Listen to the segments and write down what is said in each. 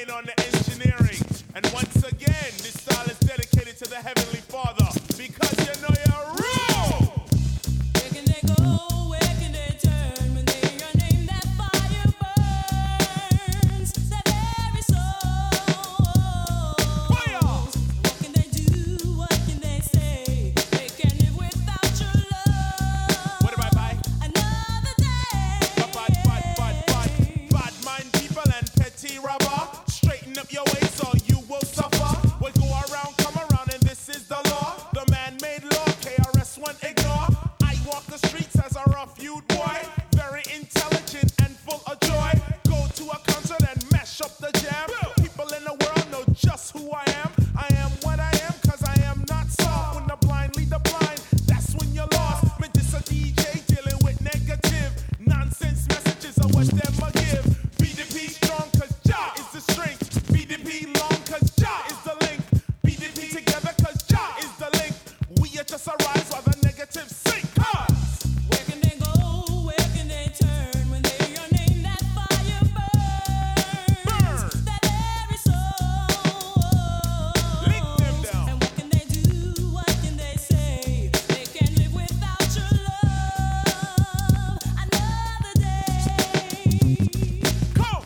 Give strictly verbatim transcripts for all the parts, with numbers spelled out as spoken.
working on the engineering. And once again, this style is dedicated to the Heavenly Father, because you know you're real. Where can they go? Where can they turn when they hear your name? That fire burns their very soul. Fire! What can they do? What can they say? They can't live without your love. What about I? Another day. Bad, bad, bad, bad, bad mind people and petty robber. Straighten up your ways or you will suffer. We'll go around, come around, and this is the law. The man-made law, K R S One ignore. I walk the streets as a rough youth boy, very intelligent and full of joy. Go to a concert and mash up the jam. People in the world know just who I am. I am what I am, cause I am not soft. When the blind lead the blind, that's when you're lost. Me this a D J dealing with negative nonsense messages. I watch them a give. B D P strong cause Jah is the strength. B D P long cause Jah is the link. B D P together cause Jah is the link. We are just a rise while the negative sink. Huh? Where can they go? Where can they turn when they hear your name? That fire burns Burn. their very soul. Link them down. And what can they do? What can they say? They can't live without your love. Another day. Come.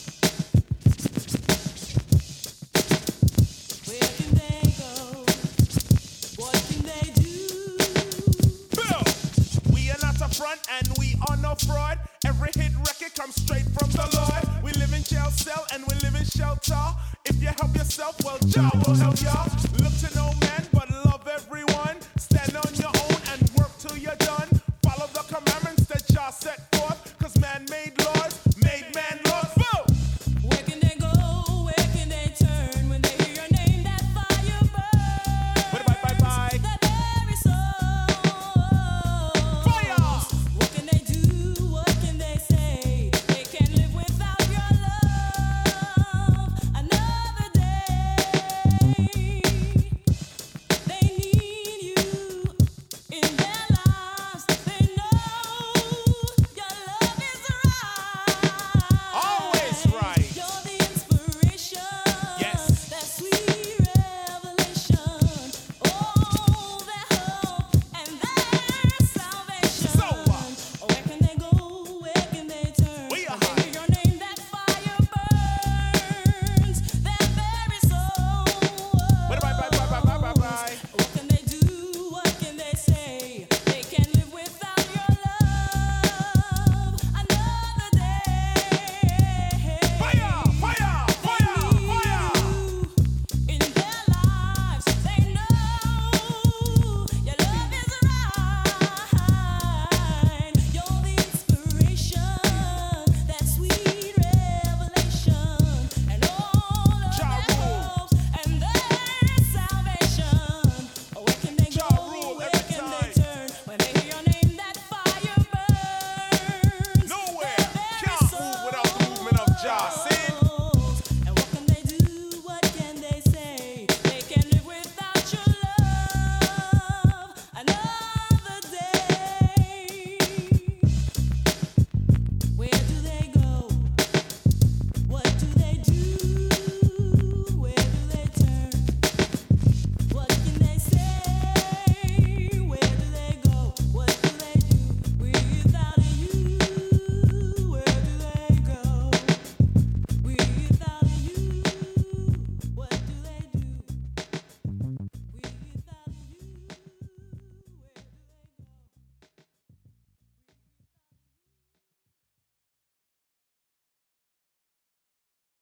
Where can they go? What can they do? Bill. We are not a front and we are no fraud. Every hit record comes straight from the Lord. We live in jail cell and we live in shelter. If you help yourself, well, Jah will help ya. Look to no man.